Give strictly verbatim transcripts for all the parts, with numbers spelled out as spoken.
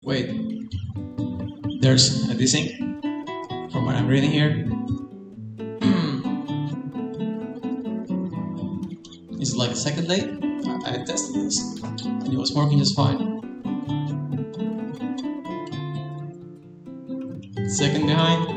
Wait, there's a desync from what I'm reading here. It's like a second late. I, I tested this and it was working just fine. Second behind.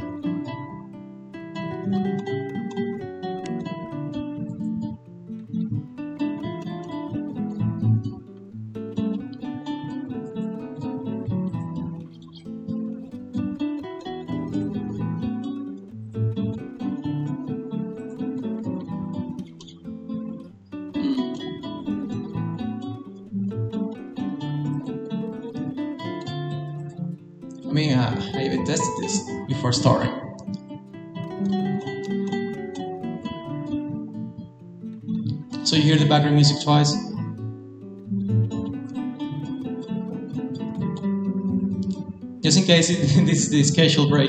I mean, uh, I even tested this before starting. So you hear the background music twice. Just in case it, this is the schedule break.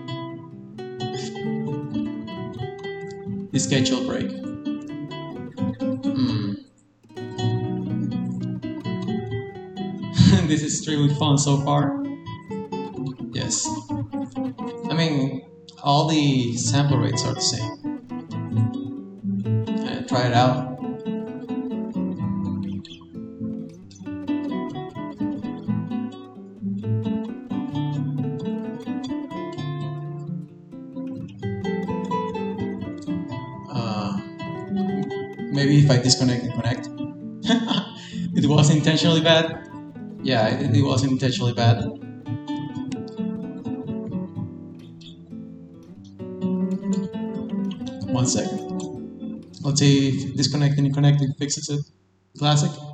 The schedule break. Mm. This is extremely fun so far. Yes. I mean, all the sample rates are the same. Uh, try it out. Uh, maybe if I disconnect and connect. It was intentionally bad. Yeah, it, it was intentionally bad. One second. Let's see if disconnecting and connecting fixes it. Classic.